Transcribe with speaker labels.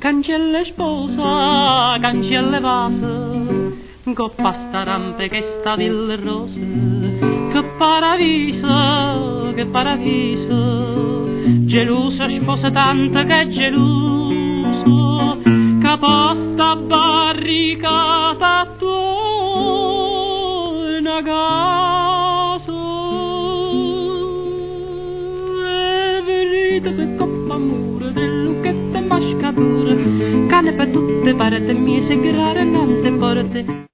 Speaker 1: cancelle sposa, cancelle vase, coppa sta rampe che sta delle rose, che paradiso, gelosa sposa tanta che è geloso, che posta barricata attorno a casa, è venuta per coppa amore del lucchette mascature, cane per tutte parete mie, segrare non te porte.